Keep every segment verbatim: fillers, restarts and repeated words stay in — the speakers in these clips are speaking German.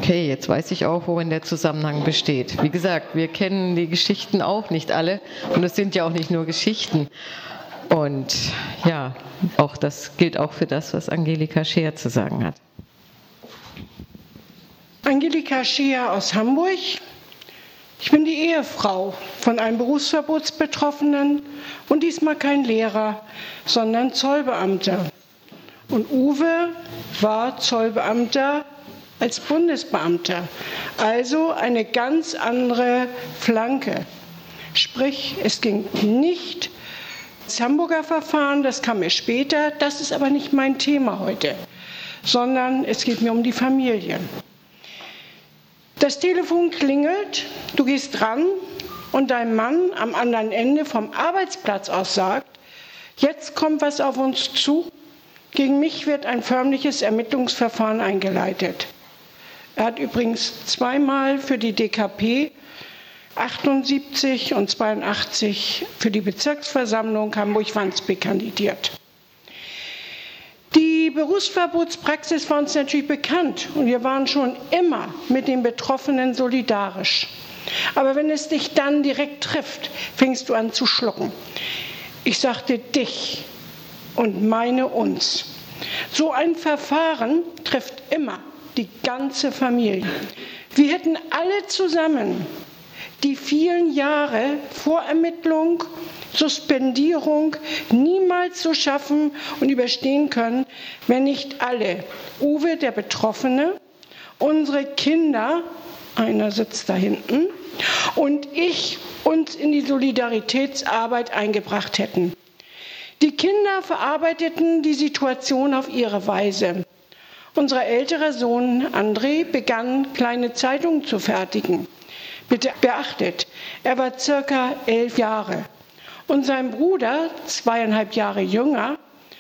Okay, jetzt weiß ich auch, worin der Zusammenhang besteht. Wie gesagt, wir kennen die Geschichten auch nicht alle und es sind ja auch nicht nur Geschichten. Und ja, auch das gilt auch für das, was Angelika Scheer zu sagen hat. Angelika Scheer aus Hamburg. Ich bin die Ehefrau von einem Berufsverbotsbetroffenen und diesmal kein Lehrer, sondern Zollbeamter. Und Uwe war Zollbeamter als Bundesbeamter, also eine ganz andere Flanke. Sprich, es ging nicht das Hamburger Verfahren, das kam mir später, das ist aber nicht mein Thema heute, sondern es geht mir um die Familie. Das Telefon klingelt, du gehst ran und dein Mann am anderen Ende vom Arbeitsplatz aus sagt, jetzt kommt was auf uns zu, gegen mich wird ein förmliches Ermittlungsverfahren eingeleitet. Er hat übrigens zweimal für die D K P achtundsiebzig und zweiundachtzig für die Bezirksversammlung Hamburg-Wandsbek kandidiert. Die Berufsverbotspraxis war uns natürlich bekannt und wir waren schon immer mit den Betroffenen solidarisch. Aber wenn es dich dann direkt trifft, fängst du an zu schlucken. Ich sagte dich und meine uns. So ein Verfahren trifft immer die ganze Familie. Wir hätten alle zusammen die vielen Jahre Vorermittlung, Suspendierung niemals so schaffen und überstehen können, wenn nicht alle, Uwe, der Betroffene, unsere Kinder, einer sitzt da hinten, und ich uns in die Solidaritätsarbeit eingebracht hätten. Die Kinder verarbeiteten die Situation auf ihre Weise. Unser älterer Sohn André begann, kleine Zeitungen zu fertigen. Bitte beachtet, er war circa elf Jahre. Und sein Bruder, zweieinhalb Jahre jünger,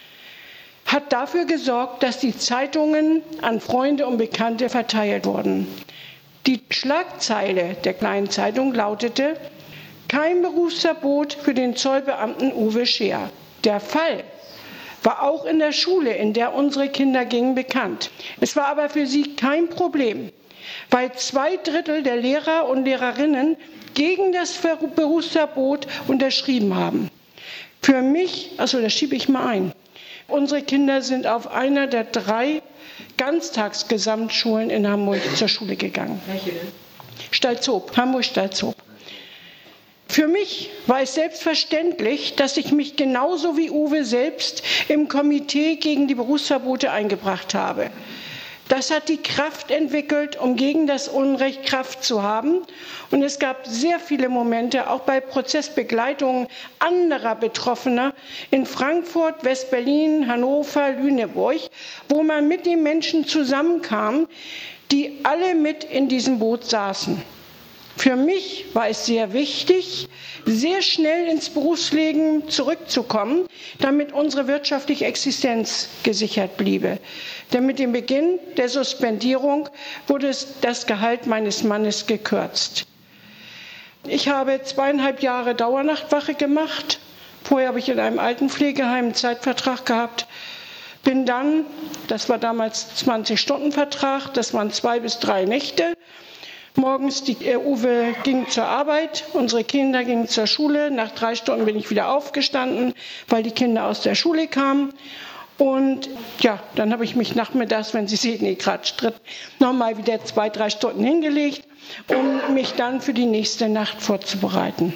hat dafür gesorgt, dass die Zeitungen an Freunde und Bekannte verteilt wurden. Die Schlagzeile der kleinen Zeitung lautete: Kein Berufsverbot für den Zollbeamten Uwe Scheer. Der Fall war auch in der Schule, in der unsere Kinder gingen, bekannt. Es war aber für sie kein Problem, weil zwei Drittel der Lehrer und Lehrerinnen gegen das Berufsverbot unterschrieben haben. Für mich, also das schiebe ich mal ein, unsere Kinder sind auf einer der drei Ganztagsgesamtschulen in Hamburg zur Schule gegangen. Welche denn? Stalzhoop, Hamburg-Stalzhoop. Für mich war es selbstverständlich, dass ich mich genauso wie Uwe selbst im Komitee gegen die Berufsverbote eingebracht habe. Das hat die Kraft entwickelt, um gegen das Unrecht Kraft zu haben. Und es gab sehr viele Momente, auch bei Prozessbegleitungen anderer Betroffener in Frankfurt, West-Berlin, Hannover, Lüneburg, wo man mit den Menschen zusammenkam, die alle mit in diesem Boot saßen. Für mich war es sehr wichtig, sehr schnell ins Berufsleben zurückzukommen, damit unsere wirtschaftliche Existenz gesichert bliebe. Denn mit dem Beginn der Suspendierung wurde das Gehalt meines Mannes gekürzt. Ich habe zweieinhalb Jahre Dauernachtwache gemacht. Vorher habe ich in einem Altenpflegeheim einen Zeitvertrag gehabt. Bin dann, das war damals zwanzig-Stunden-Vertrag, das waren zwei bis drei Nächte. Morgens, die, äh, Uwe ging zur Arbeit, unsere Kinder gingen zur Schule. Nach drei Stunden bin ich wieder aufgestanden, weil die Kinder aus der Schule kamen. Und ja, dann habe ich mich nachmittags, wenn Sie sehen, nee, gerade Stritt, nochmal wieder zwei, drei Stunden hingelegt, um mich dann für die nächste Nacht vorzubereiten.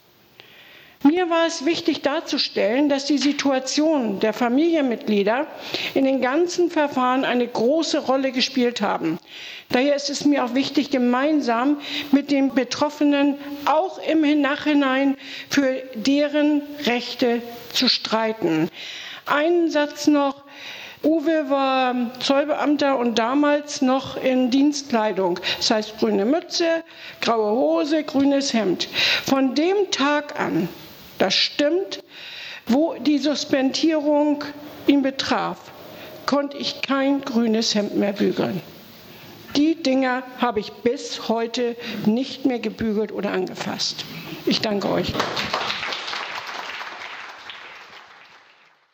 Mir war es wichtig darzustellen, dass die Situation der Familienmitglieder in den ganzen Verfahren eine große Rolle gespielt haben. Daher ist es mir auch wichtig, gemeinsam mit den Betroffenen auch im Nachhinein für deren Rechte zu streiten. Einen Satz noch. Uwe war Zollbeamter und damals noch in Dienstkleidung. Das heißt grüne Mütze, graue Hose, grünes Hemd. Von dem Tag an, das stimmt, wo die Suspendierung ihn betraf, konnte ich kein grünes Hemd mehr bügeln. Die Dinger habe ich bis heute nicht mehr gebügelt oder angefasst. Ich danke euch.